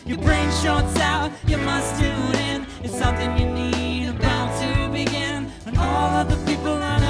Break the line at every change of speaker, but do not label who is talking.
Your brain shorts out, you must tune in. It's something you need about to begin. When all other people run